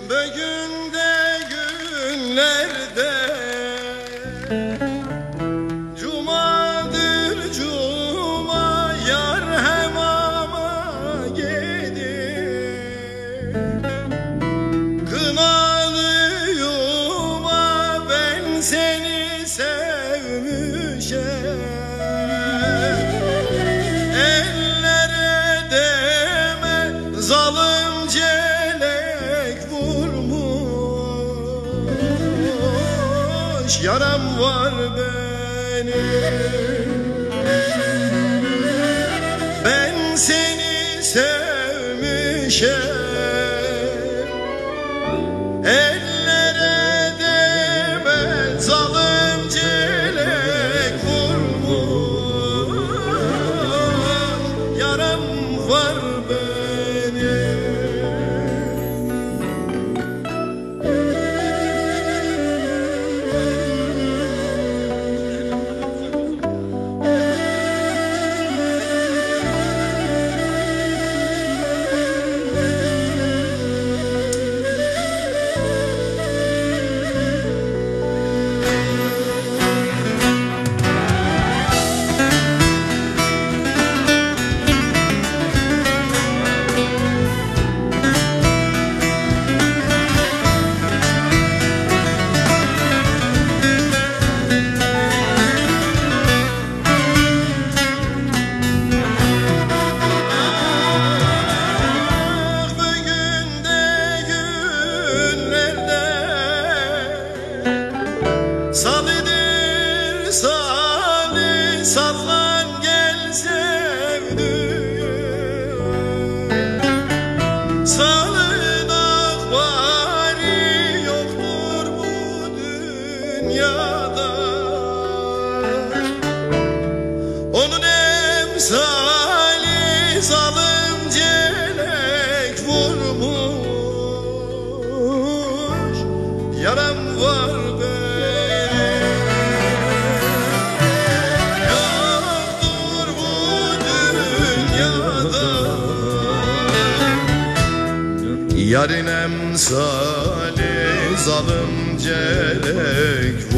Bugün de günlerde cumadır cuma, yar hemama gelir. Kınalı yuma ben seni sevmişim. Ellere deme zalim celek vurmuş, yaram var benim. Ben seni sevmişim. Ellere deme zalim celek vurmuş, yaram var benim. Salidir sali, sallan gel sevdiğim. Salın akbari yoktur bu dünyada. Onun emsali zalim celek vurmuş, yaram var benim. Yarın emsali zalim celek